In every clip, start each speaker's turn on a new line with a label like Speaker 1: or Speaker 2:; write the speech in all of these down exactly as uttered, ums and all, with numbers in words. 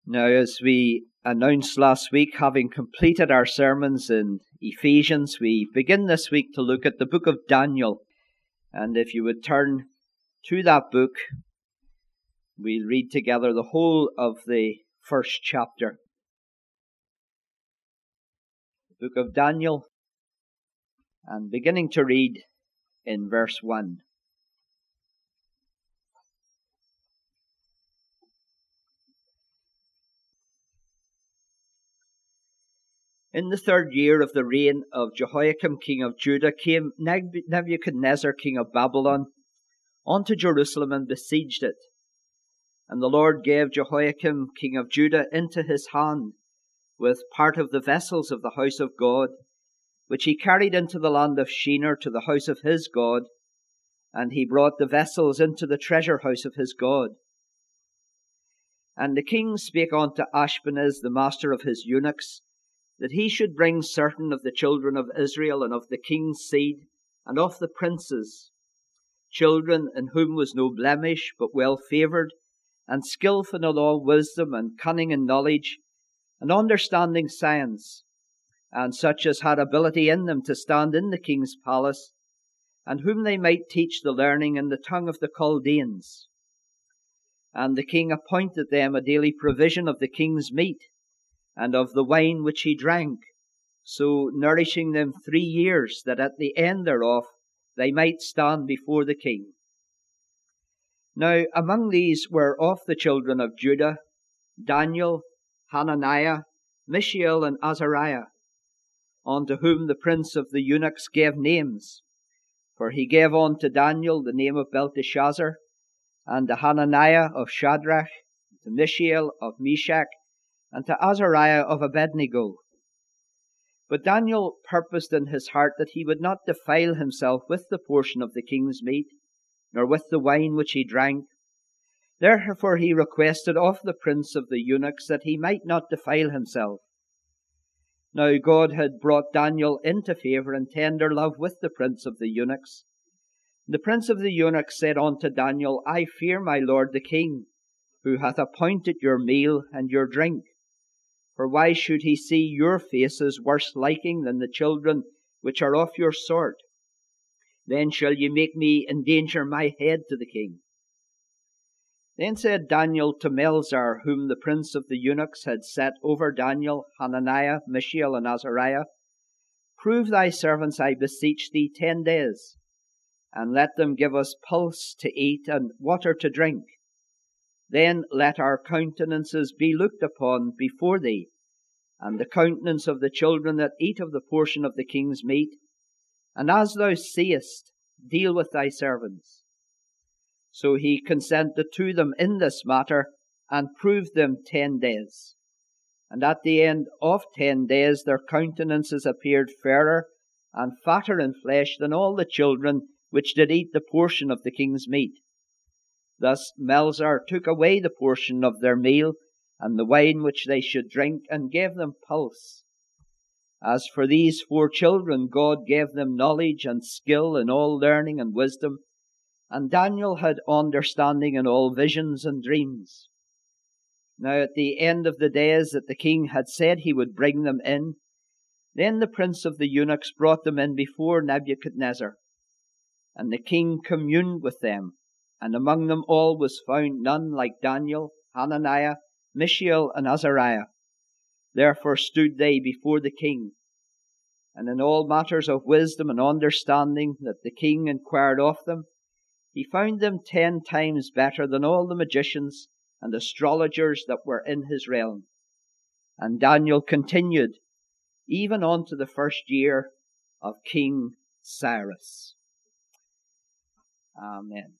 Speaker 1: Now, as we announced last week, having completed our sermons in Ephesians, we begin this week to look at the book of Daniel. And if you would turn to that book, we'll read together the whole of the first chapter. The book of Daniel, and beginning to read in verse one. In the third year of the reign of Jehoiakim king of Judah came Nebuchadnezzar king of Babylon unto Jerusalem and besieged it. And the Lord gave Jehoiakim king of Judah into his hand, with part of the vessels of the house of God, which he carried into the land of Shinar to the house of his God, and he brought the vessels into the treasure house of his God. And the king spake unto Ashpenaz, the master of his eunuchs, that he should bring certain of the children of Israel and of the king's seed and of the princes, children in whom was no blemish, but well favoured, and skilful in all wisdom, and cunning in knowledge, and understanding science, and such as had ability in them to stand in the king's palace, and whom they might teach the learning in the tongue of the Chaldeans. And the king appointed them a daily provision of the king's meat, and of the wine which he drank, so nourishing them three years, that at the end thereof they might stand before the king. Now among these were of the children of Judah, Daniel, Hananiah, Mishael, and Azariah, unto whom the prince of the eunuchs gave names. For he gave unto Daniel the name of Belteshazzar, and to Hananiah of Shadrach, to Mishael of Meshach, and to Azariah of Abednego. But Daniel purposed in his heart that he would not defile himself with the portion of the king's meat, nor with the wine which he drank. Therefore he requested of the prince of the eunuchs that he might not defile himself. Now God had brought Daniel into favour and tender love with the prince of the eunuchs. The prince of the eunuchs said unto Daniel, I fear my lord the king, who hath appointed your meal and your drink. For why should he see your faces worse liking than the children which are of your sort? Then shall ye make me endanger my head to the king. Then said Daniel to Melzar, whom the prince of the eunuchs had set over Daniel, Hananiah, Mishael, and Azariah, Prove thy servants, I beseech thee, ten days, and let them give us pulse to eat and water to drink. Then let our countenances be looked upon before thee, and the countenance of the children that eat of the portion of the king's meat. And as thou seest, deal with thy servants. So he consented to them in this matter, and proved them ten days. And at the end of ten days their countenances appeared fairer and fatter in flesh than all the children which did eat the portion of the king's meat. Thus Melzar took away the portion of their meal, and the wine which they should drink, and gave them pulse. As for these four children, God gave them knowledge and skill in all learning and wisdom, and Daniel had understanding in all visions and dreams. Now at the end of the days that the king had said he would bring them in, then the prince of the eunuchs brought them in before Nebuchadnezzar. And the king communed with them, and among them all was found none like Daniel, Hananiah, Mishael, and Azariah. Therefore stood they before the king. And in all matters of wisdom and understanding that the king inquired of them, he found them ten times better than all the magicians and astrologers that were in his realm. And Daniel continued even unto the first year of King Cyrus. Amen.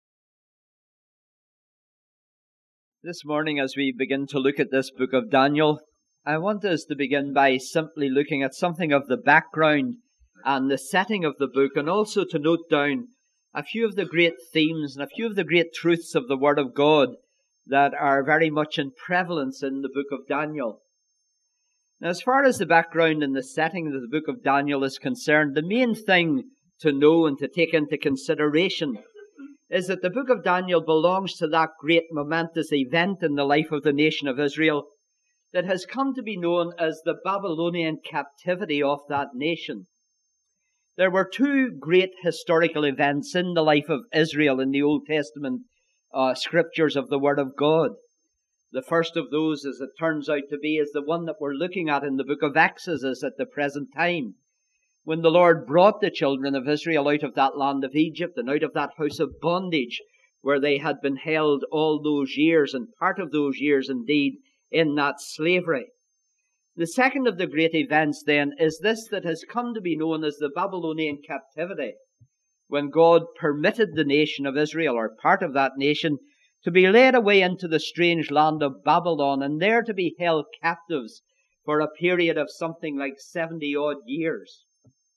Speaker 1: This morning, as we begin to look at this book of Daniel, I want us to begin by simply looking at something of the background and the setting of the book, and also to note down a few of the great themes and a few of the great truths of the Word of God that are very much in prevalence in the book of Daniel. Now, as far as the background and the setting of the book of Daniel is concerned, the main thing to know and to take into consideration is that the book of Daniel belongs to that great momentous event in the life of the nation of Israel that has come to be known as the Babylonian captivity of that nation. There were two great historical events in the life of Israel in the Old Testament uh, scriptures of the Word of God. The first of those, as it turns out to be, is the one that we're looking at in the book of Exodus at the present time, when the Lord brought the children of Israel out of that land of Egypt and out of that house of bondage where they had been held all those years, and part of those years indeed in that slavery. The second of the great events then is this that has come to be known as the Babylonian captivity, when God permitted the nation of Israel, or part of that nation, to be led away into the strange land of Babylon, and there to be held captives for a period of something like seventy odd years.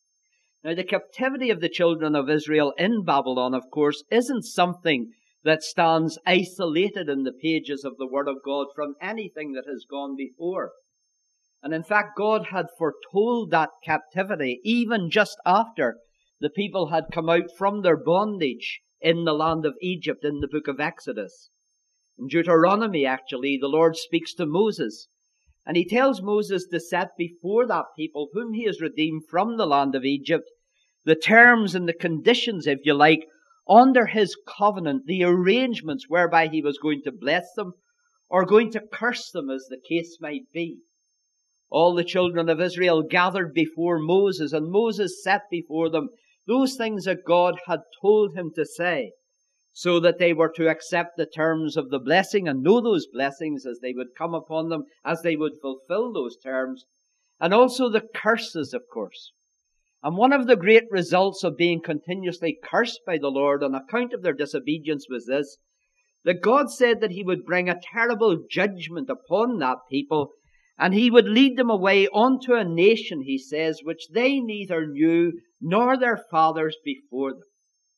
Speaker 1: Now, the captivity of the children of Israel in Babylon, of course, isn't something that stands isolated in the pages of the Word of God from anything that has gone before. And in fact, God had foretold that captivity even just after the people had come out from their bondage in the land of Egypt in the book of Exodus. In Deuteronomy, actually, the Lord speaks to Moses, and he tells Moses to set before that people whom he has redeemed from the land of Egypt the terms and the conditions, if you like, under his covenant, the arrangements whereby he was going to bless them or going to curse them, as the case might be. All the children of Israel gathered before Moses, and Moses set before them those things that God had told him to say, so that they were to accept the terms of the blessing and know those blessings as they would come upon them, as they would fulfill those terms, and also the curses, of course. And one of the great results of being continuously cursed by the Lord on account of their disobedience was this, that God said that he would bring a terrible judgment upon that people, and he would lead them away unto a nation, he says, which they neither knew nor their fathers before them.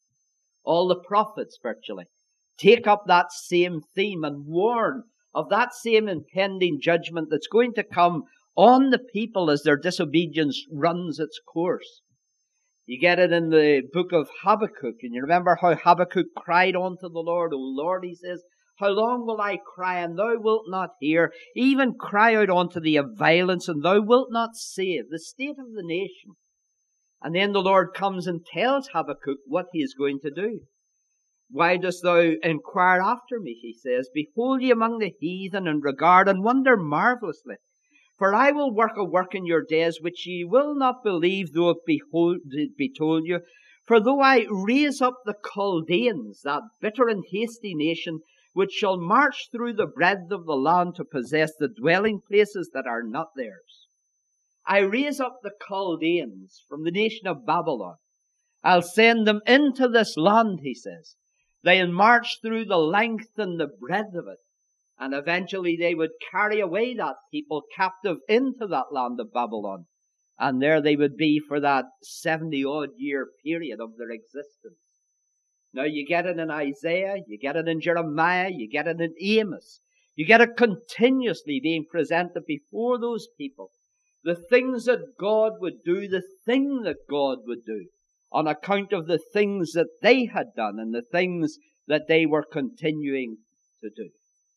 Speaker 1: All the prophets, virtually, take up that same theme and warn of that same impending judgment that's going to come on the people as their disobedience runs its course. You get it in the book of Habakkuk, and you remember how Habakkuk cried unto the Lord. O Lord, he says, how long will I cry, and thou wilt not hear? Even cry out unto thee of violence, and thou wilt not save. The state of the nation. And then the Lord comes and tells Habakkuk what he is going to do. Why dost thou inquire after me, he says. Behold ye among the heathen, and regard and wonder marvelously. For I will work a work in your days which ye will not believe, though it be, it be told you. For though I raise up the Chaldeans, that bitter and hasty nation, which shall march through the breadth of the land to possess the dwelling places that are not theirs. I raise up the Chaldeans from the nation of Babylon. I'll send them into this land, he says. They'll march through the length and the breadth of it. And eventually they would carry away that people captive into that land of Babylon. And there they would be for that seventy-odd year period of their existence. Now you get it in Isaiah, you get it in Jeremiah, you get it in Amos. You get it continuously being presented before those people. The things that God would do, the thing that God would do, on account of the things that they had done and the things that they were continuing to do.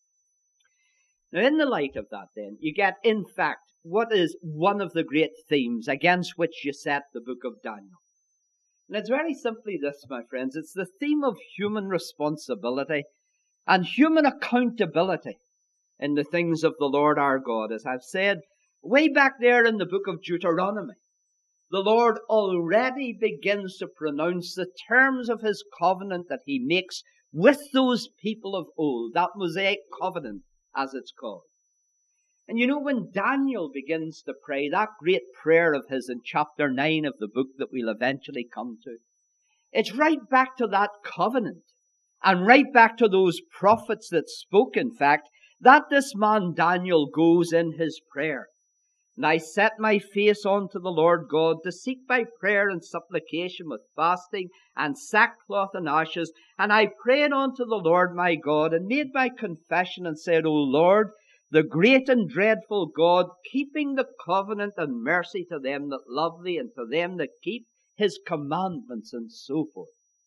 Speaker 1: Now, in the light of that, then, you get, in fact, what is one of the great themes against which you set the book of Daniel. And it's very simply this, my friends. It's the theme of human responsibility and human accountability in the things of the Lord our God. As I've said, way back there in the book of Deuteronomy, the Lord already begins to pronounce the terms of his covenant that he makes with those people of old, that Mosaic covenant, as it's called. And you know, when Daniel begins to pray that great prayer of his in chapter nine of the book that we'll eventually come to, it's right back to that covenant and right back to those prophets that spoke, in fact, that this man Daniel goes in his prayer. And I set my face unto the Lord God to seek by prayer and supplication with fasting and sackcloth and ashes. And I prayed unto the Lord my God and made my confession and said, O Lord, the great and dreadful God, keeping the covenant and mercy to them that love thee and to them that keep his commandments, and so forth.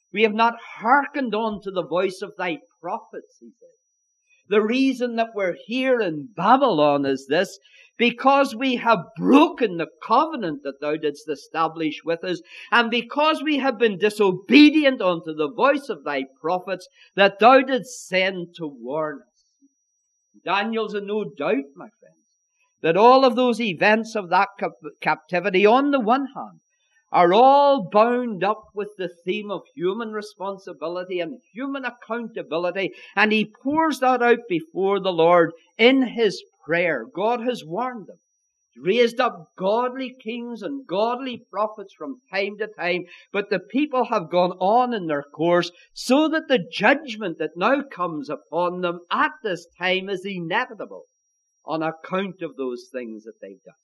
Speaker 1: We have not hearkened unto the voice of thy prophets, he said. The reason that we're here in Babylon is this, because we have broken the covenant that thou didst establish with us, and because we have been disobedient unto the voice of thy prophets that thou didst send to warn us. Daniel's in no doubt, my friends, that all of those events of that cap- captivity, on the one hand, are all bound up with the theme of human responsibility and human accountability, and he pours that out before the Lord in his prayer. God has warned them, raised up godly kings and godly prophets from time to time, but the people have gone on in their course, so that the judgment that now comes upon them at this time is inevitable on account of those things that they've done.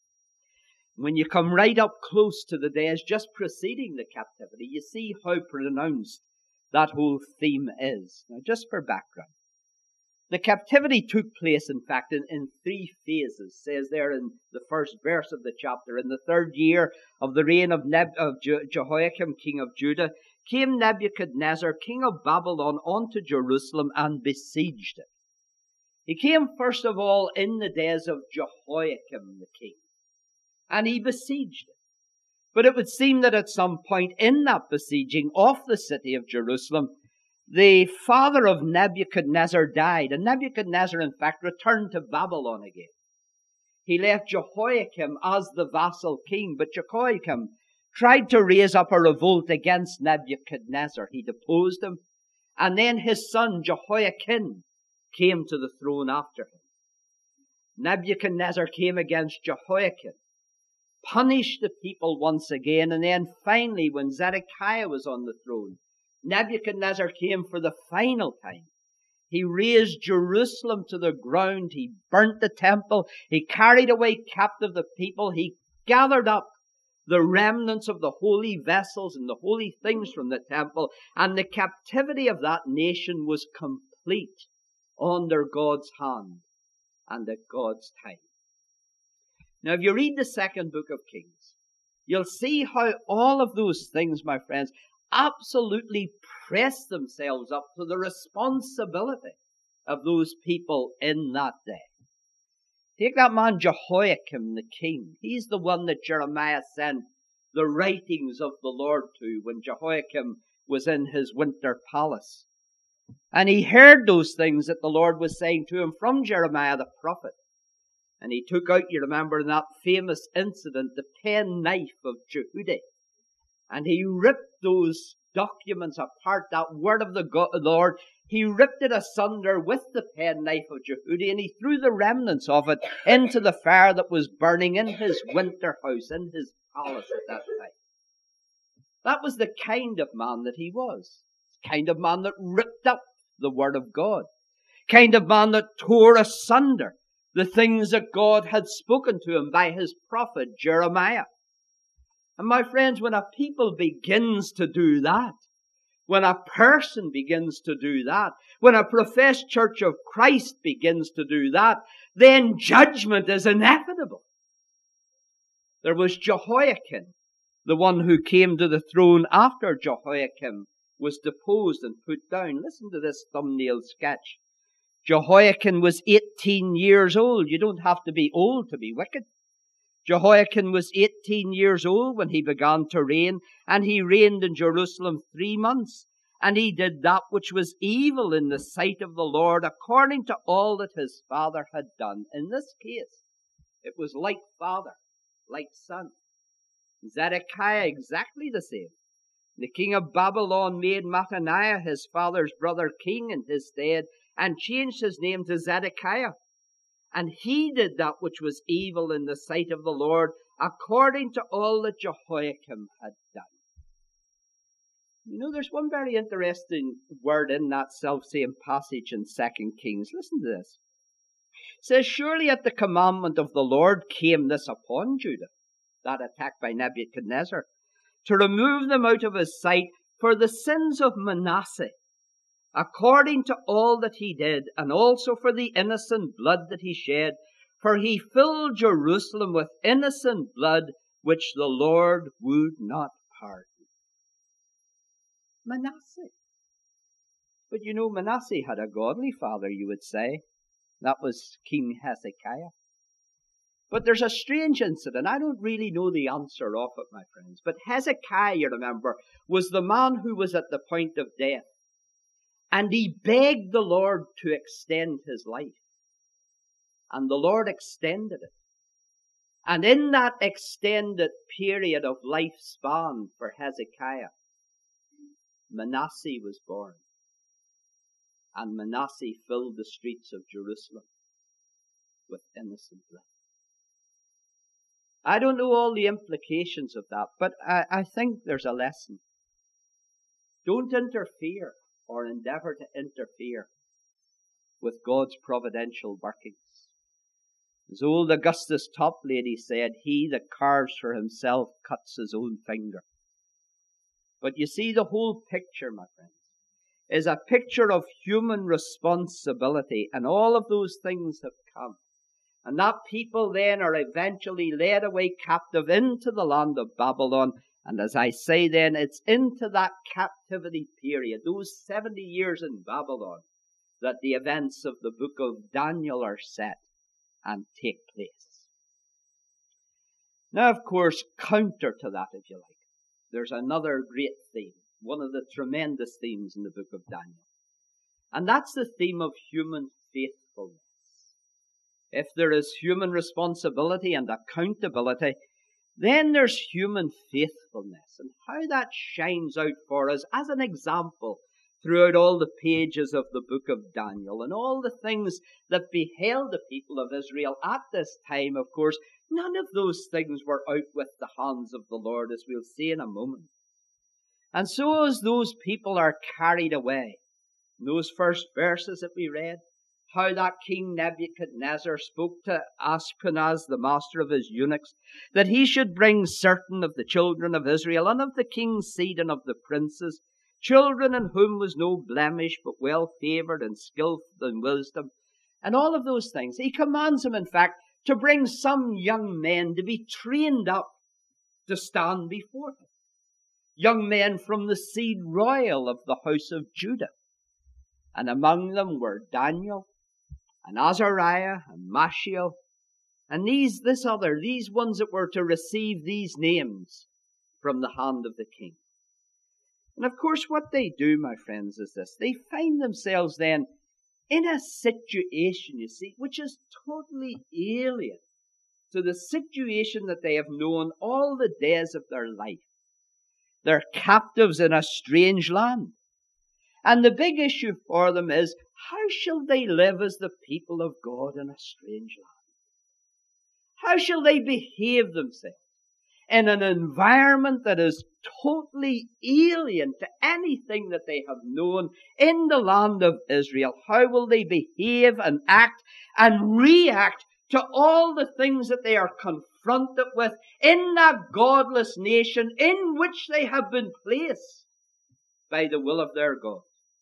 Speaker 1: When you come right up close to the days just preceding the captivity, you see how pronounced that whole theme is. Now, just for background, the captivity took place, in fact, in, in three phases. It says there in the first verse of the chapter, in the third year of the reign of, Neb- of Je- Jehoiakim, king of Judah, came Nebuchadnezzar, king of Babylon, onto Jerusalem and besieged it. He came first of all in the days of Jehoiakim the king, and he besieged it. But it would seem that at some point in that besieging of the city of Jerusalem, the father of Nebuchadnezzar died, and Nebuchadnezzar, in fact, returned to Babylon again. He left Jehoiakim as the vassal king, but Jehoiakim tried to raise up a revolt against Nebuchadnezzar. He deposed him, and then his son Jehoiakim came to the throne after him. Nebuchadnezzar came against Jehoiakim, punished the people once again, and then finally, when Zedekiah was on the throne, Nebuchadnezzar came for the final time. He razed Jerusalem to the ground. He burnt the temple. He carried away captive the people. He gathered up the remnants of the holy vessels and the holy things from the temple. And the captivity of that nation was complete under God's hand and at God's time. Now, if you read the second book of Kings, you'll see how all of those things, my friends, absolutely press themselves up to the responsibility of those people in that day. Take that man Jehoiakim, the king. He's the one that Jeremiah sent the writings of the Lord to when Jehoiakim was in his winter palace. And he heard those things that the Lord was saying to him from Jeremiah the prophet. And he took out, you remember, in that famous incident, the penknife of Jehudi. And he ripped those documents apart, that word of the God, Lord. He ripped it asunder with the penknife of Jehudi, and he threw the remnants of it into the fire that was burning in his winter house, in his palace at that time. That was the kind of man that he was. The kind of man that ripped up the word of God. Kind of man that tore asunder the things that God had spoken to him by his prophet Jeremiah. And my friends, when a people begins to do that, when a person begins to do that, when a professed church of Christ begins to do that, then judgment is inevitable. There was Jehoiakim, the one who came to the throne after Jehoiakim was deposed and put down. Listen to this thumbnail sketch. Jehoiakim was eighteen years old. You don't have to be old to be wicked. Jehoiakim was eighteen years old when he began to reign, and he reigned in Jerusalem three months. And he did that which was evil in the sight of the Lord, according to all that his father had done. In this case, it was like father, like son. Zedekiah, exactly the same. The king of Babylon made Mattaniah, his father's brother, king in his stead, and changed his name to Zedekiah. And he did that which was evil in the sight of the Lord, according to all that Jehoiakim had done. You know, there's one very interesting word in that self-same passage in Second Kings. Listen to this. It says, surely at the commandment of the Lord came this upon Judah, that attack by Nebuchadnezzar, to remove them out of his sight for the sins of Manasseh, according to all that he did, and also for the innocent blood that he shed. For he filled Jerusalem with innocent blood, which the Lord would not pardon. Manasseh. But you know, Manasseh had a godly father, you would say. That was King Hezekiah. But there's a strange incident. I don't really know the answer of it, my friends. But Hezekiah, you remember, was the man who was at the point of death. And he begged the Lord to extend his life. And the Lord extended it. And in that extended period of lifespan for Hezekiah, Manasseh was born. And Manasseh filled the streets of Jerusalem with innocent blood. I don't know all the implications of that, but I, I think there's a lesson. Don't interfere or endeavor to interfere with God's providential workings. As old Augustus Toplady said, he that carves for himself cuts his own finger. But you see, the whole picture, my friends, is a picture of human responsibility, and all of those things have come. And that people then are eventually led away captive into the land of Babylon. And as I say then, it's into that captivity period, those seventy years in Babylon, that the events of the book of Daniel are set and take place. Now, of course, counter to that, if you like, there's another great theme, one of the tremendous themes in the book of Daniel. And that's the theme of human faithfulness. If there is human responsibility and accountability, then there's human faithfulness, and how that shines out for us as an example throughout all the pages of the book of Daniel and all the things that beheld the people of Israel at this time. Of course, none of those things were out with the hands of the Lord, as we'll see in a moment. And so as those people are carried away, in those first verses that we read, how that King Nebuchadnezzar spoke to Ashpenaz, the master of his eunuchs, that he should bring certain of the children of Israel and of the king's seed and of the princes, children in whom was no blemish, but well favored and skillful in wisdom, and all of those things. He commands him, in fact, to bring some young men to be trained up to stand before him. Young men from the seed royal of the house of Judah. And among them were Daniel, and Azariah, and Mishael, and these, this other, these ones that were to receive these names from the hand of the king. And of course, what they do, my friends, is this. They find themselves then in a situation, you see, which is totally alien to the situation that they have known all the days of their life. They're captives in a strange land. And the big issue for them is, how shall they live as the people of God in a strange land? How shall they behave themselves in an environment that is totally alien to anything that they have known in the land of Israel? How will they behave and act and react to all the things that they are confronted with in that godless nation in which they have been placed by the will of their God?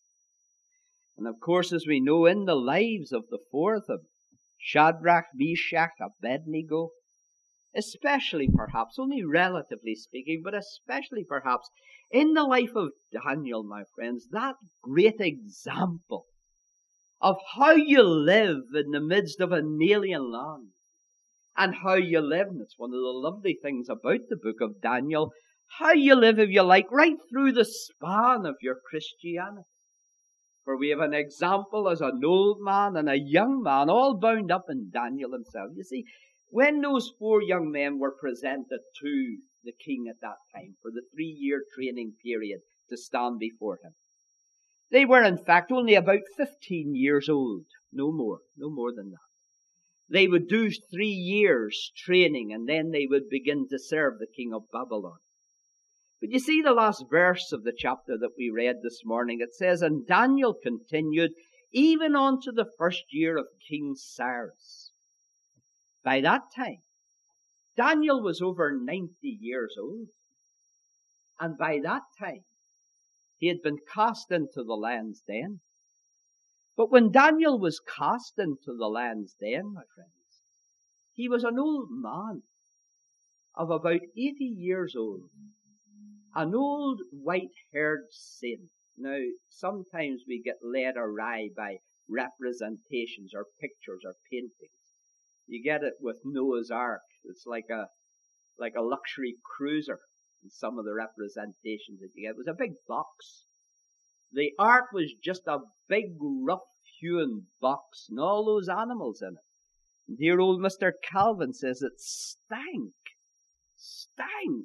Speaker 1: And of course, as we know, in the lives of the four of them, Shadrach, Meshach, Abednego, especially perhaps, only relatively speaking, but especially perhaps in the life of Daniel, my friends, that great example of how you live in the midst of an alien land and how you live, and it's one of the lovely things about the book of Daniel, how you live, if you like, right through the span of your Christianity. For we have an example as an old man and a young man, all bound up in Daniel himself. You see, when those four young men were presented to the king at that time for the three-year training period to stand before him, they were in fact only about fifteen years old, no more, no more than that. They would do three years training and then they would begin to serve the king of Babylon. But you see the last verse of the chapter that we read this morning. It says, and Daniel continued even on to the first year of King Cyrus. By that time, Daniel was over ninety years old. And by that time, he had been cast into the lion's den. But when Daniel was cast into the lion's den, my friends, he was an old man of about eighty years old. an old white-haired saint. Now, sometimes we get led awry by representations or pictures or paintings. You get it with Noah's Ark. It's like a like a luxury cruiser in some of the representations that you get. It was a big box. The ark was just a big, rough-hewn box, and all those animals in it. And dear old Mister Calvin says it stank. Stank.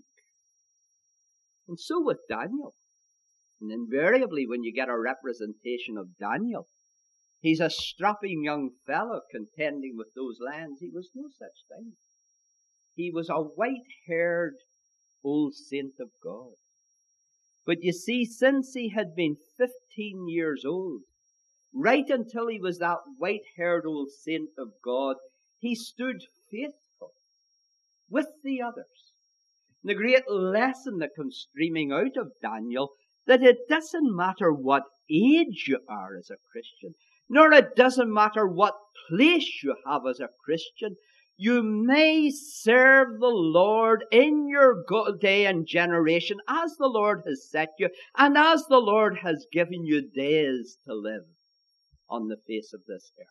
Speaker 1: And so with Daniel. And invariably when you get a representation of Daniel, he's a strapping young fellow contending with those lions. He was no such thing. He was a white-haired old saint of God. But you see, since he had been fifteen years old, right until he was that white-haired old saint of God, he stood faithful with the others. And the great lesson that comes streaming out of Daniel, that it doesn't matter what age you are as a Christian, nor it doesn't matter what place you have as a Christian, you may serve the Lord in your day and generation as the Lord has set you and as the Lord has given you days to live on the face of this earth.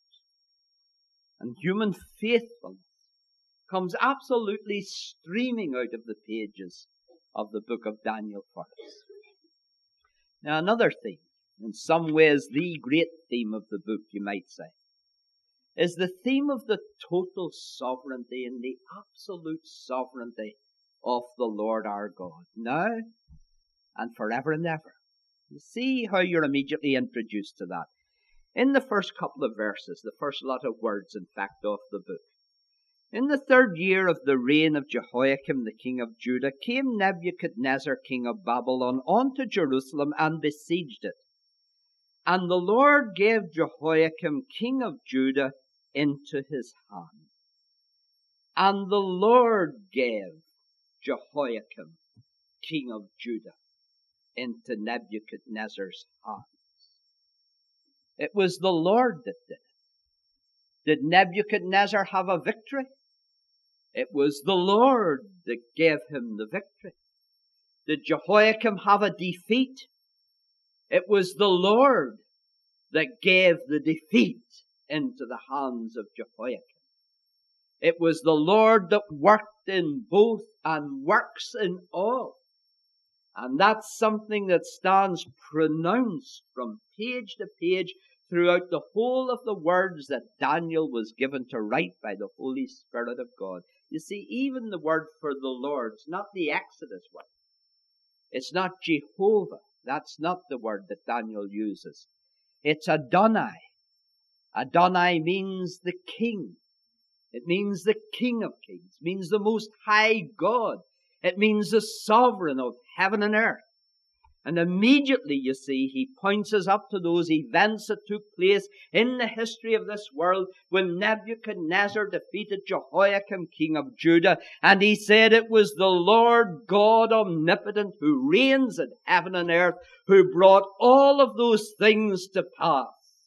Speaker 1: And human faithfulness comes absolutely streaming out of the pages of the book of Daniel for us. Now, another theme, in some ways the great theme of the book, you might say, is the theme of the total sovereignty and the absolute sovereignty of the Lord our God, now and forever and ever. You see how you're immediately introduced to that. In the first couple of verses, the first lot of words, in fact, of the book. In the third year of the reign of Jehoiakim, the king of Judah, came Nebuchadnezzar, king of Babylon, unto Jerusalem and besieged it. And the Lord gave Jehoiakim, king of Judah, into his hand. And the Lord gave Jehoiakim, king of Judah, into Nebuchadnezzar's hands. It was the Lord that did it. Did Nebuchadnezzar have a victory? It was the Lord that gave him the victory. Did Jehoiakim have a defeat? It was the Lord that gave the defeat into the hands of Jehoiakim. It was the Lord that worked in both and works in all. And that's something that stands pronounced from page to page throughout the whole of the words that Daniel was given to write by the Holy Spirit of God. You see, even the word for the Lord, it's not the Exodus word. It's not Jehovah. That's not the word that Daniel uses. It's Adonai. Adonai means the king. It means the King of Kings. It means the Most High God. It means the sovereign of heaven and earth. And immediately, you see, he points us up to those events that took place in the history of this world when Nebuchadnezzar defeated Jehoiakim, king of Judah. And he said it was the Lord God omnipotent who reigns in heaven and earth, who brought all of those things to pass.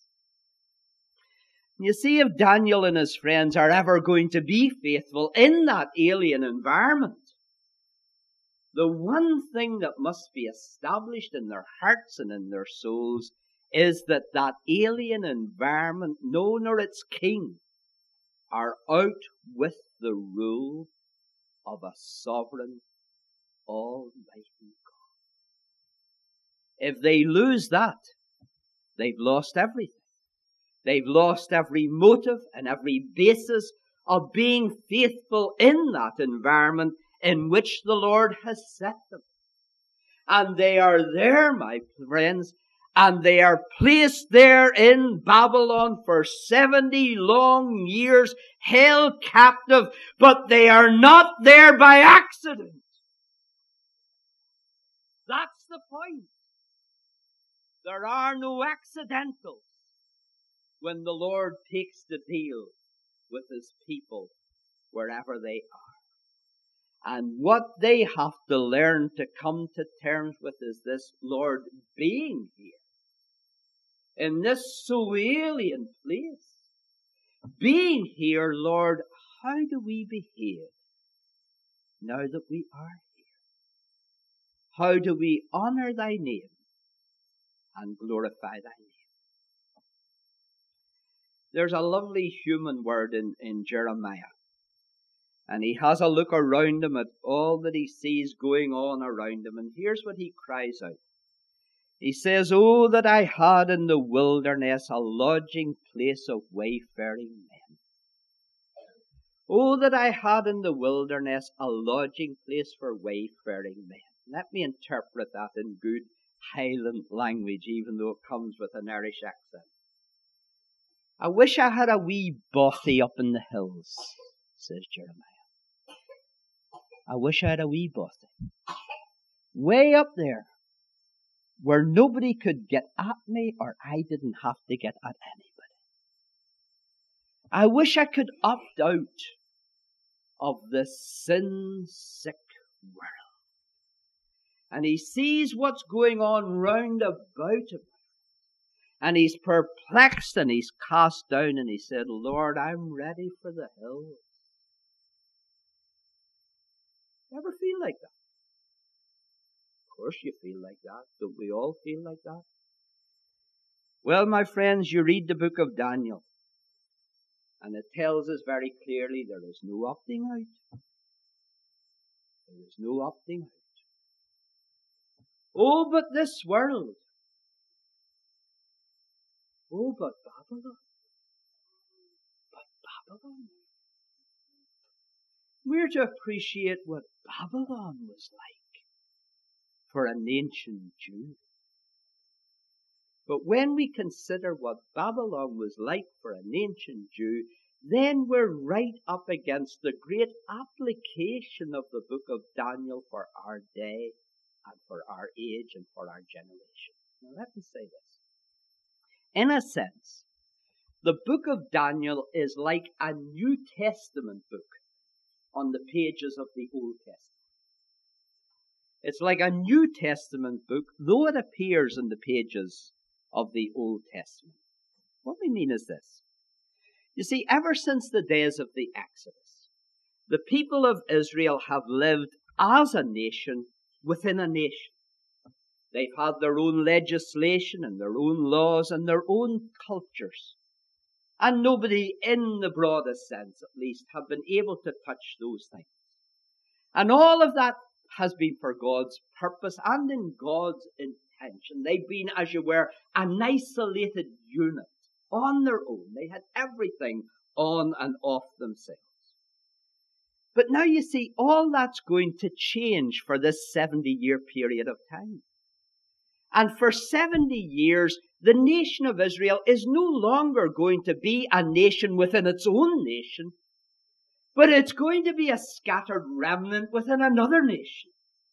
Speaker 1: You see, if Daniel and his friends are ever going to be faithful in that alien environment, the one thing that must be established in their hearts and in their souls is that that alien environment, no nor its king, are out with the rule of a sovereign, almighty God. If they lose that, they've lost everything. They've lost every motive and every basis of being faithful in that environment in which the Lord has set them. And they are there, my friends, and they are placed there in Babylon for seventy long years, held captive, but they are not there by accident. That's the point. There are no accidentals when the Lord takes the deal with his people wherever they are. And what they have to learn to come to terms with is this: Lord, being here in this so alien place, being here, Lord, how do we behave now that we are here? How do we honor thy name and glorify thy name? There's a lovely human word in, in Jeremiah. And he has a look around him at all that he sees going on around him. And here's what he cries out. He says, "Oh, that I had in the wilderness a lodging place of wayfaring men. Oh, that I had in the wilderness a lodging place for wayfaring men." Let me interpret that in good Highland language, even though it comes with an Irish accent. I wish I had a wee bothy up in the hills, says Jeremiah. I wish I had a wee bothy. Way up there, where nobody could get at me or I didn't have to get at anybody. I wish I could opt out of this sin-sick world. And he sees what's going on round about him. And he's perplexed and he's cast down and he said, "Lord, I'm ready for the hills." Ever feel like that? Of course you feel like that. Don't we all feel like that? Well, my friends, you read the book of Daniel. And it tells us very clearly there is no opting out. There is no opting out. Oh, but this world. Oh, but Babylon. But Babylon. We're to appreciate what Babylon was like for an ancient Jew. But when we consider what Babylon was like for an ancient Jew, then we're right up against the great application of the book of Daniel for our day and for our age and for our generation. Now let me say this. In a sense, the book of Daniel is like a New Testament book on the pages of the Old Testament. It's like a New Testament book, though it appears in the pages of the Old Testament. What we mean is this. You see, ever since the days of the Exodus, the people of Israel have lived as a nation within a nation. They've had their own legislation and their own laws and their own cultures. And nobody, in the broadest sense at least, have been able to touch those things. And all of that has been for God's purpose and in God's intention. They've been, as you were, an isolated unit on their own. They had everything on and off themselves. But now you see, all that's going to change for this seventy-year period of time. And for seventy years, the nation of Israel is no longer going to be a nation within its own nation, but it's going to be a scattered remnant within another nation,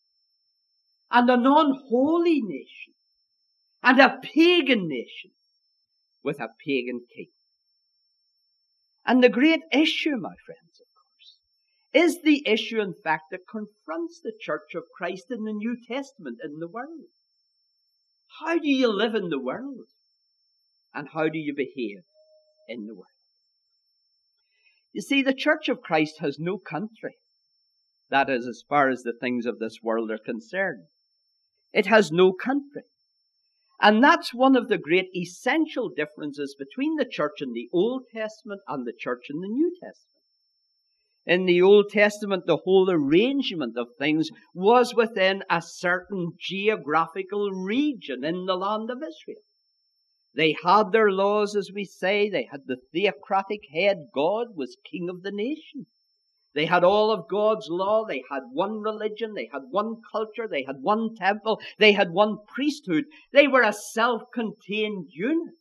Speaker 1: and an unholy nation, and a pagan nation with a pagan king. And the great issue, my friends, of course, is the issue, in fact, that confronts the Church of Christ in the New Testament in the world. How do you live in the world? And how do you behave in the world? You see, the Church of Christ has no country. That is, as far as the things of this world are concerned. It has no country. And that's one of the great essential differences between the church in the Old Testament and the church in the New Testament. In the Old Testament, the whole arrangement of things was within a certain geographical region in the land of Israel. They had their laws, as we say. They had the theocratic head. God was king of the nation. They had all of God's law. They had one religion. They had one culture. They had one temple. They had one priesthood. They were a self-contained unit.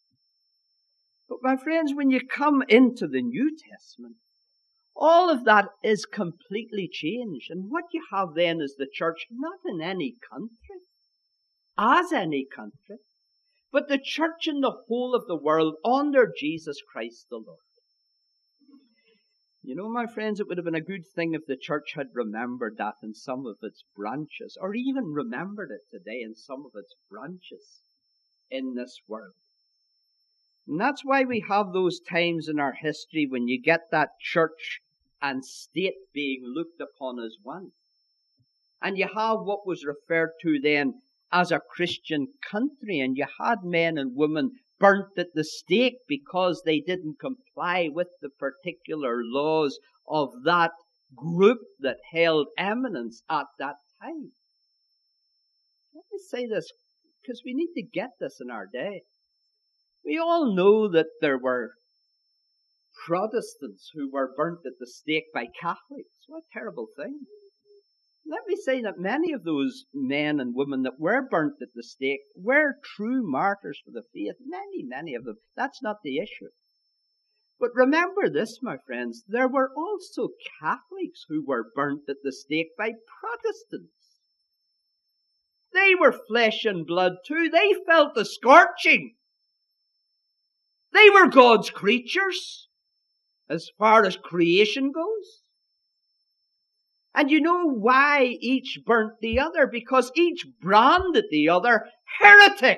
Speaker 1: But my friends, when you come into the New Testament, all of that is completely changed. And what you have then is the church, not in any country, as any country, but the church in the whole of the world under Jesus Christ the Lord. You know, my friends, it would have been a good thing if the church had remembered that in some of its branches, or even remembered it today in some of its branches in this world. And that's why we have those times in our history when you get that church and state being looked upon as one. And you have what was referred to then as a Christian country, and you had men and women burnt at the stake because they didn't comply with the particular laws of that group that held eminence at that time. Let me say this, because we need to get this in our day. We all know that there were Protestants who were burnt at the stake by Catholics. What a terrible thing. Let me say that many of those men and women that were burnt at the stake were true martyrs for the faith. Many, many of them. That's not the issue. But remember this, my friends, there were also Catholics who were burnt at the stake by Protestants. They were flesh and blood too. They felt the scorching. They were God's creatures, as far as creation goes. And you know why each burnt the other? Because each branded the other heretic.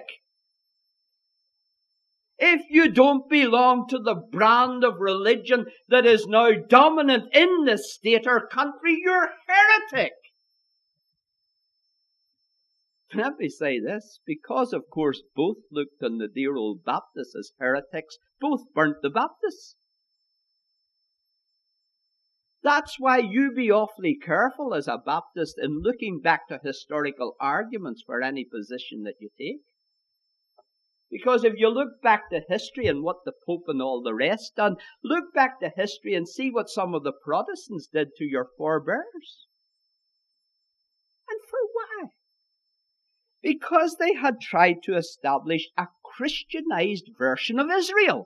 Speaker 1: If you don't belong to the brand of religion that is now dominant in this state or country, you're heretic. Let me say this, because of course both looked on the dear old Baptists as heretics, both burnt the Baptists. That's why you be awfully careful as a Baptist in looking back to historical arguments for any position that you take. Because if you look back to history and what the Pope and all the rest done, look back to history and see what some of the Protestants did to your forebears. And for why? Because they had tried to establish a Christianized version of Israel,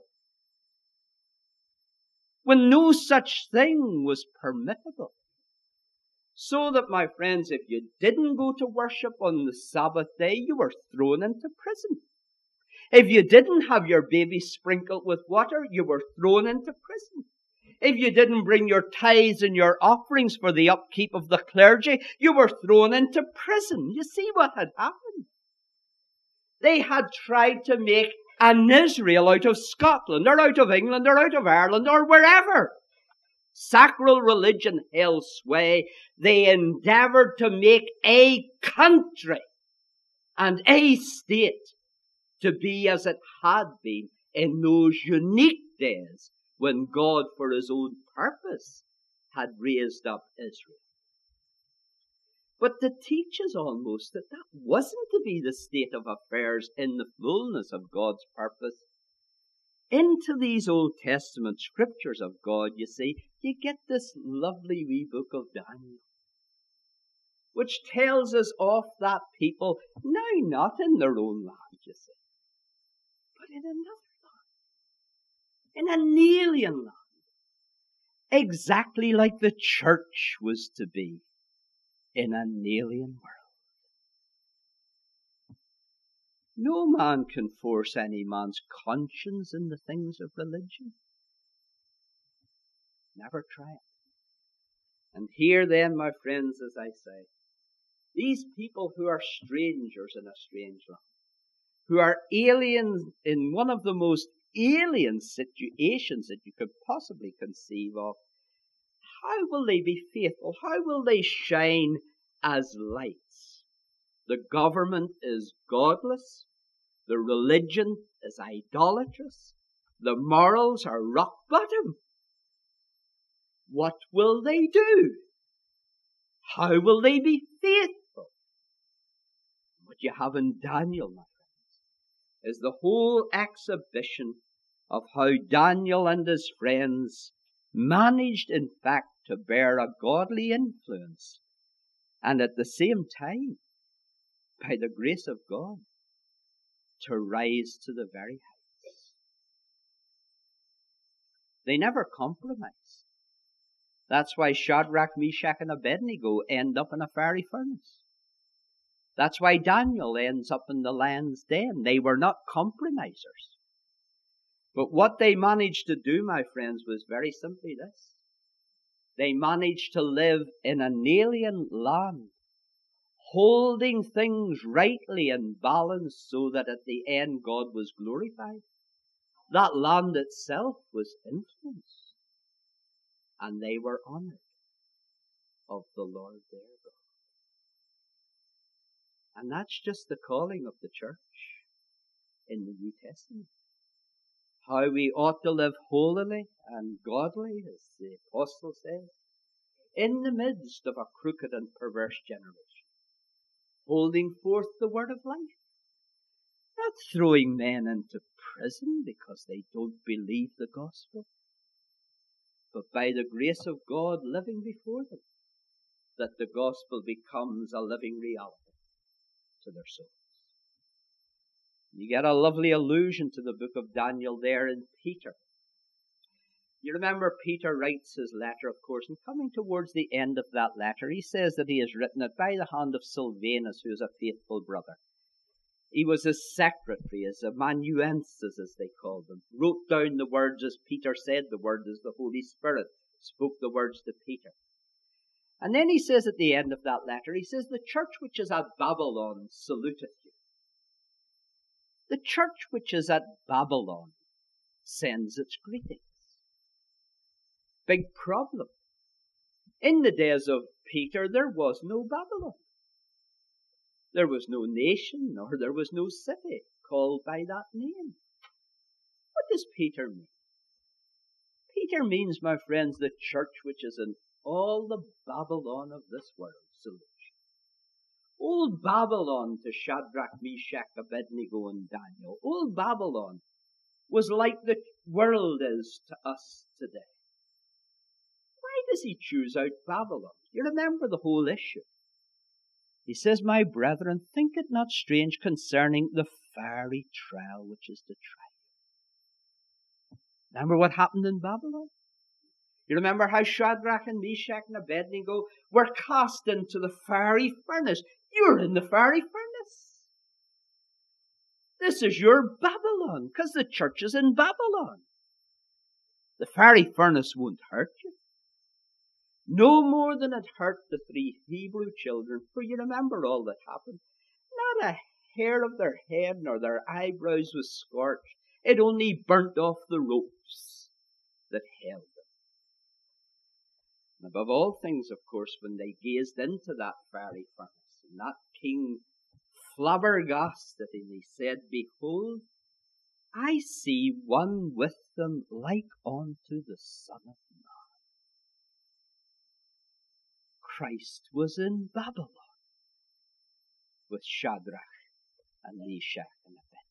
Speaker 1: when no such thing was permissible. So that, my friends, if you didn't go to worship on the Sabbath day, you were thrown into prison. If you didn't have your baby sprinkled with water, you were thrown into prison. If you didn't bring your tithes and your offerings for the upkeep of the clergy, you were thrown into prison. You see what had happened? They had tried to make an Israel out of Scotland, or out of England, or out of Ireland, or wherever. Sacral religion held sway. They endeavored to make a country and a state to be as it had been in those unique days when God, for his own purpose, had raised up Israel. But to teach us almost that that wasn't to be the state of affairs in the fullness of God's purpose. Into these Old Testament scriptures of God, you see, you get this lovely wee book of Daniel, which tells us of that people, now not in their own land, you see, but in another land, in an alien land, exactly like the church was to be in an alien world. No man can force any man's conscience in the things of religion. Never try it. And here then, my friends, as I say, these people who are strangers in a strange land, who are aliens in one of the most alien situations that you could possibly conceive of, how will they be faithful? How will they shine as lights? The government is godless. The religion is idolatrous. The morals are rock bottom. What will they do? How will they be faithful? What you have in Daniel, my friends, is the whole exhibition of how Daniel and his friends managed, in fact, to bear a godly influence, and at the same time, by the grace of God, to rise to the very heights. They never compromised. That's why Shadrach, Meshach, and Abednego end up in a fiery furnace. That's why Daniel ends up in the lion's den. They were not compromisers. But what they managed to do, my friends, was very simply this. They managed to live in an alien land, holding things rightly in balance so that at the end God was glorified. That land itself was influenced, and they were honored of the Lord their God. And that's just the calling of the church in the New Testament. How we ought to live holily and godly, as the apostle says, in the midst of a crooked and perverse generation, holding forth the word of life, not throwing men into prison because they don't believe the gospel, but by the grace of God living before them, that the gospel becomes a living reality to their souls. You get a lovely allusion to the book of Daniel there in Peter. You remember Peter writes his letter, of course, and coming towards the end of that letter, he says that he has written it by the hand of Silvanus, who is a faithful brother. He was his secretary, his amanuensis, as they called them, wrote down the words as Peter said the words, as the Holy Spirit spoke the words to Peter. And then he says at the end of that letter, he says, the church which is at Babylon saluteth you. The church which is at Babylon sends its greetings. Big problem. In the days of Peter, there was no Babylon. There was no nation, nor there was no city called by that name. What does Peter mean? Peter means, my friends, the church which is in all the Babylon of this world. Salute. Old Babylon to Shadrach, Meshach, Abednego, and Daniel. Old Babylon was like the world is to us today. Why does he choose out Babylon? You remember the whole issue. He says, my brethren, think it not strange concerning the fiery trial which is to try. Remember what happened in Babylon? You remember how Shadrach and Meshach and Abednego were cast into the fiery furnace. You're in the fiery furnace. This is your Babylon, because the church is in Babylon. The fiery furnace won't hurt you. No more than it hurt the three Hebrew children, for you remember all that happened. Not a hair of their head nor their eyebrows was scorched. It only burnt off the ropes that held them. And above all things, of course, when they gazed into that fiery furnace, and that king flabbergasted, and he said, behold, I see one with them like unto the Son of Man. Christ was in Babylon with Shadrach and Meshach and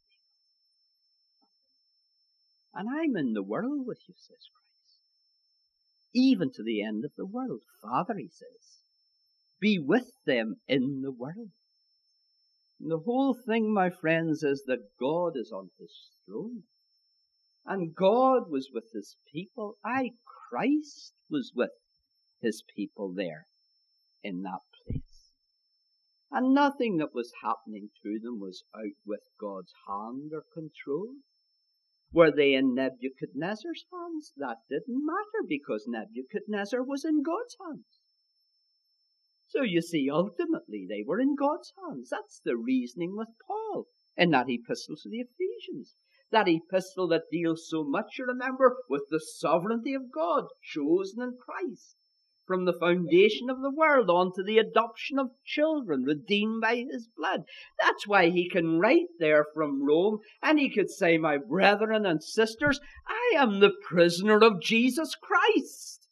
Speaker 1: Abednego. And I'm in the world with you, says Christ, even to the end of the world. Father, he says, be with them in the world. And the whole thing, my friends, is that God is on his throne. And God was with his people. I, Christ, was with his people there in that place. And nothing that was happening to them was out with God's hand or control. Were they in Nebuchadnezzar's hands? That didn't matter, because Nebuchadnezzar was in God's hands. So you see, ultimately they were in God's hands. That's the reasoning with Paul in that epistle to the Ephesians. That epistle that deals so much, you remember, with the sovereignty of God, chosen in Christ, from the foundation of the world onto the adoption of children, redeemed by his blood. That's why he can write there from Rome, and he could say, my brethren and sisters, I am the prisoner of Jesus Christ.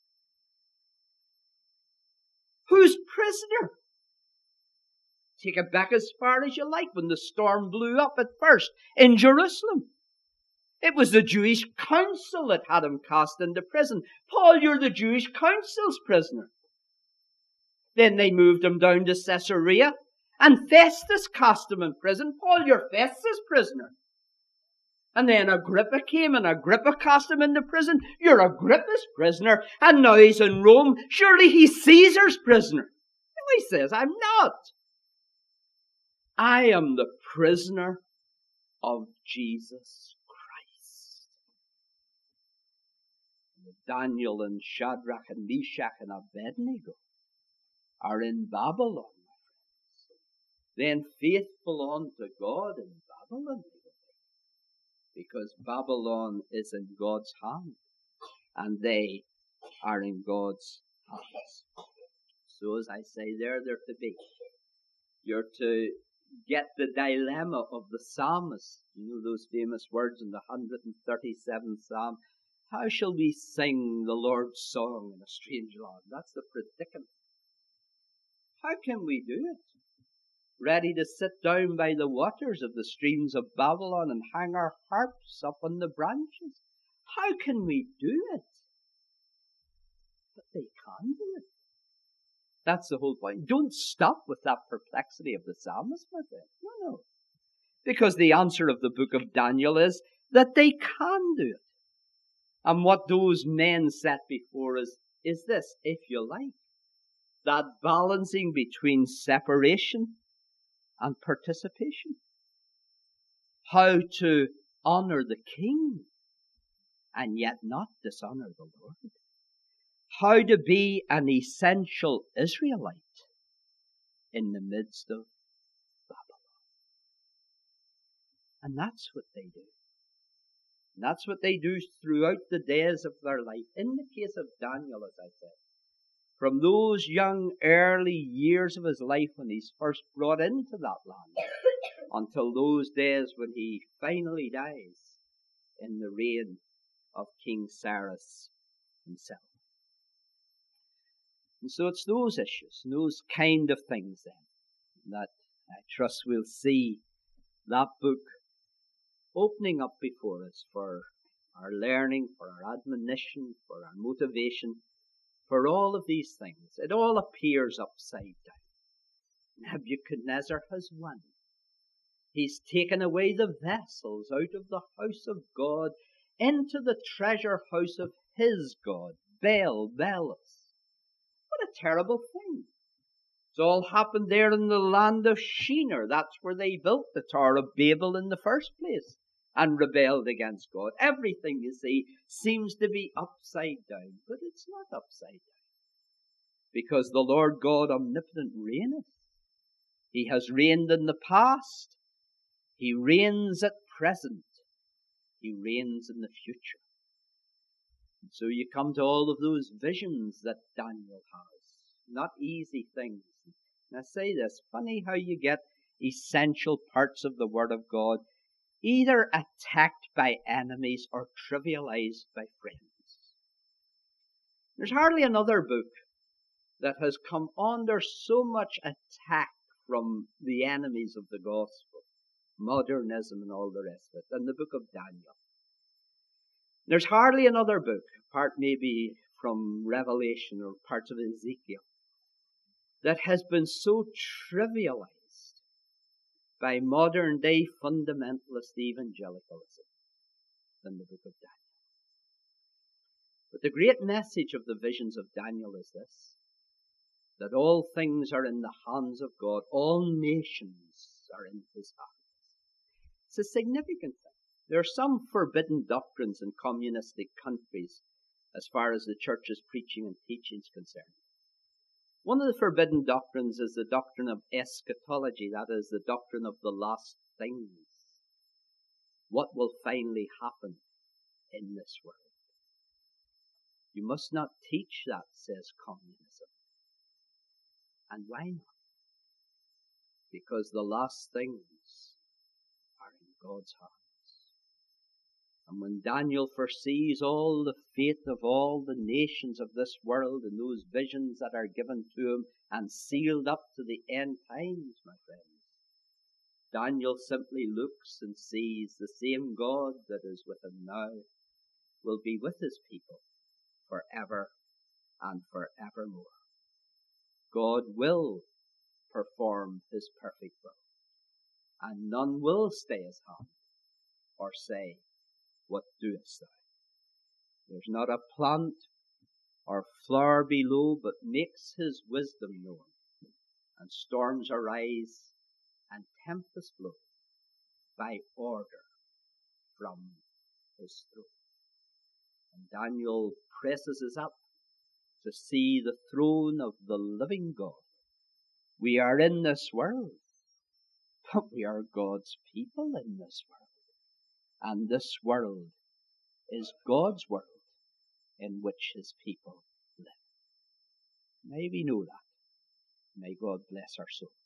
Speaker 1: Whose prisoner? Take it back as far as you like, when the storm blew up at first in Jerusalem. It was the Jewish council that had him cast into prison. Paul, you're the Jewish council's prisoner. Then they moved him down to Caesarea, and Festus cast him in prison. Paul, you're Festus' prisoner. And then Agrippa came, and Agrippa cast him into prison. You're Agrippa's prisoner. And now he's in Rome. Surely he's Caesar's prisoner. And he says, I'm not. I am the prisoner of Jesus Christ. Daniel and Shadrach and Meshach and Abednego are in Babylon. Then faithful unto God in Babylon, because Babylon is in God's hand, and they are in God's hands. So as I say, there they're to be. You're to get the dilemma of the psalmist. You know those famous words in the one hundred thirty-seventh Psalm. How shall we sing the Lord's song in a strange land? That's the predicament. How can we do it? Ready to sit down by the waters of the streams of Babylon and hang our harps up on the branches. How can we do it? But they can do it. That's the whole point. Don't stop with that perplexity of the psalmist, my friend. No, no. Because the answer of the book of Daniel is that they can do it. And what those men set before us is this, if you like, that balancing between separation and participation. How to honor the king and yet not dishonor the Lord. How to be an essential Israelite in the midst of Babylon. And that's what they do. And that's what they do throughout the days of their life. In the case of Daniel, as I said, from those young early years of his life when he's first brought into that land until those days when he finally dies in the reign of King Cyrus himself. And so it's those issues, those kind of things then, that I trust we'll see that book opening up before us for our learning, for our admonition, for our motivation, for all of these things. It all appears upside down. Nebuchadnezzar has won. He's taken away the vessels out of the house of God into the treasure house of his God, Baal, Belus. What a terrible thing. It's all happened there in the land of Shinar. That's where they built the Tower of Babel in the first place and rebelled against God. Everything, you see, seems to be upside down, but it's not upside down. Because the Lord God omnipotent reigneth. He has reigned in the past. He reigns at present. He reigns in the future. And so you come to all of those visions that Daniel has. Not easy things. And I say this, funny how you get essential parts of the Word of God either attacked by enemies or trivialized by friends. There's hardly another book that has come under so much attack from the enemies of the gospel, modernism and all the rest of it, than the book of Daniel. There's hardly another book, apart maybe from Revelation or parts of Ezekiel, that has been so trivialized by modern day fundamentalist evangelicalism than the book of Daniel. But the great message of the visions of Daniel is this, that all things are in the hands of God, all nations are in his hands. It's a significant thing. There are some forbidden doctrines in communistic countries as far as the church's preaching and teaching is concerned. One of the forbidden doctrines is the doctrine of eschatology, that is, the doctrine of the last things. What will finally happen in this world? You must not teach that, says communism. And why not? Because the last things are in God's hands. And when Daniel foresees all the fate of all the nations of this world and those visions that are given to him and sealed up to the end times, my friends, Daniel simply looks and sees the same God that is with him now will be with his people forever and forevermore. God will perform his perfect will, and none will stay his hand or say, "What doest thou?" There's not a plant or flower below, but makes his wisdom known, and storms arise and tempests blow by order from his throne. And Daniel presses us up to see the throne of the living God. We are in this world, but we are God's people in this world. And this world is God's world in which his people live. May we know that. May God bless our souls.